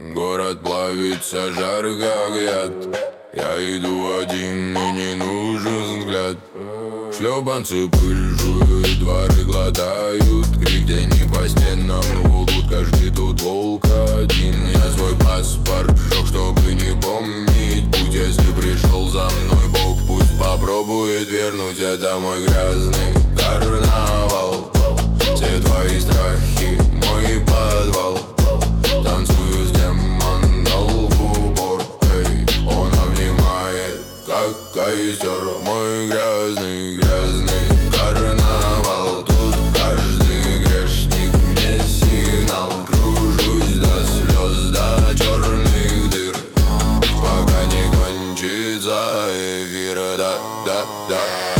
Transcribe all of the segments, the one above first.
Город плавится, жар как яд. Я иду один, и не нужен взгляд. Шлепанцы пыль жуют, дворы глотают. Крик тени по стенам лгут, каждый тут волк один. Я свой паспорт сжег, чтобы не помнить путь. Если пришел за мной Бог, пусть попробует вернуть. Это мой грязный карнавал. Все твои страхи, мой подвал. Танцую с демоном в упор, эй. Он обнимает, как костер. Мой грязный, грязный карнавал. Тут каждый грешник мне сигнал. Кружусь до слез, до черных дыр, пока не кончится эфир. Да.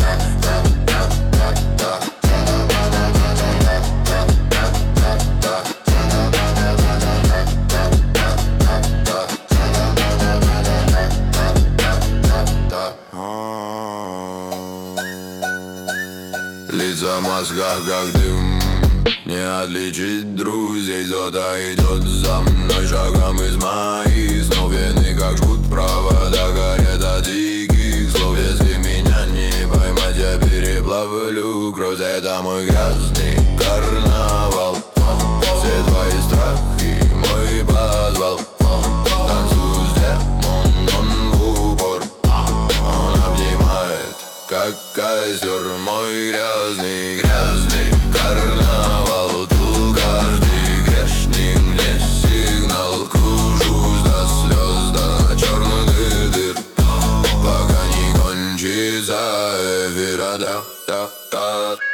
Лица в масках, как дым. Не отличить друзей. Кто-то идет за мной шагом из моих снов. Вены как жгут провода, горят от диких слов. Если меня не поймать, я переплавлю кровь. Это мой грязный карнавал. Все твои страхи, мой подвал. Танцую с демоном в упор. Он обнимает, как костер. Мой грязный, грязный карнавал. Тут каждый грешник мне сигнал. Кружусь до слез, до черных дыр, пока не кончится эфир. Да.